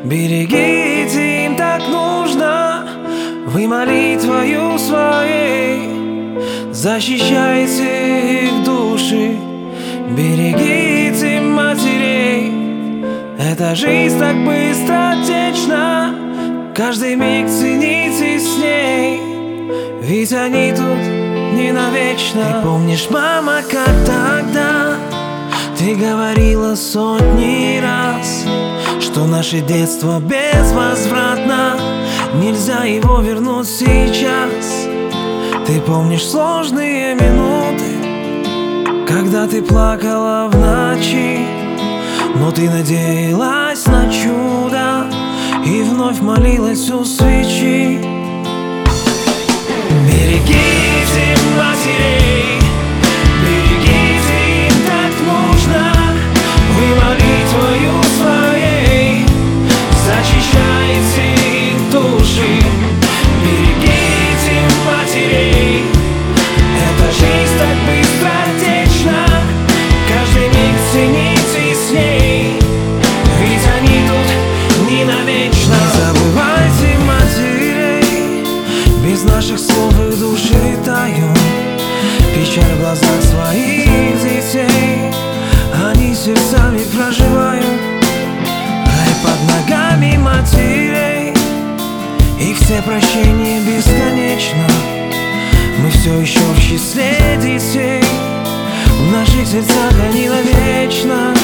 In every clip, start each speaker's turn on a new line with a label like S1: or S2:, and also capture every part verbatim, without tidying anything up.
S1: Берегите, им так нужно. Вы молитвою своей защищаете их души. Берегите матерей. Эта жизнь так быстротечна. Каждый миг цените с ней, ведь они тут не навечно. Ты помнишь, мама, как тогда ты говорила сотни раз, что наше детство безвозвратно, нельзя его вернуть сейчас. Ты помнишь сложные минуты, когда ты плакала в ночи, но ты надеялась на чудо и вновь молилась у свечи. Берегите матерей, берегите, им так нужно. Вы молитвою своей защищаете их души. Берегите матерей. Эта жизнь так быстротечна. Каждый миг цените с ней, ведь они тут не навечно. Не забывайте матерей, без наших слов их души тают. Печаль в глазах своих детей они сердцами проживают. Рай под ногами матерей, их все прощения бесконечно. Мы все еще в числе детей, в наших сердцах они навечно.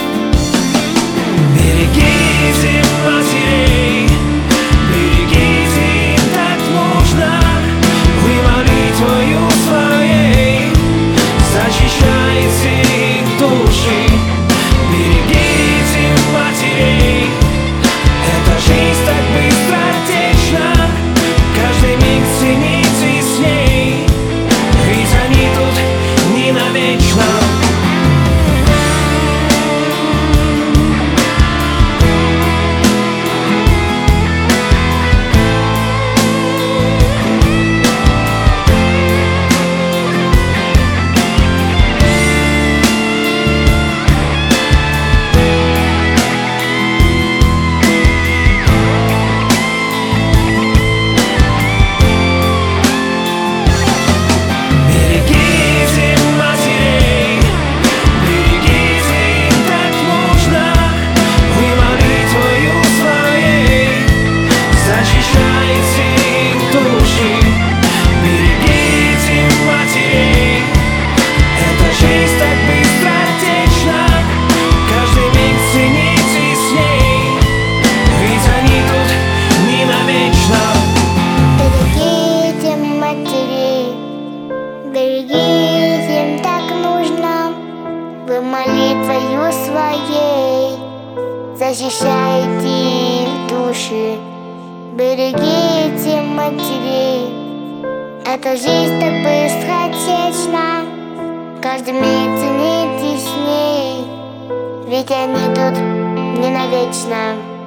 S1: Берегите матерей, берегите, им так нужно. Вы молитвою своей защищаете их души. Берегите матерей. Эта жизнь так быстротечна. Каждый миг цените с ней, ведь они тут не навечно.
S2: Берегите, им так нужно. Вы молитвою своей защищаете их души. Берегите матерей. Эта жизнь так быстротечна. Каждый миг цените с ней, ведь они тут не навечно.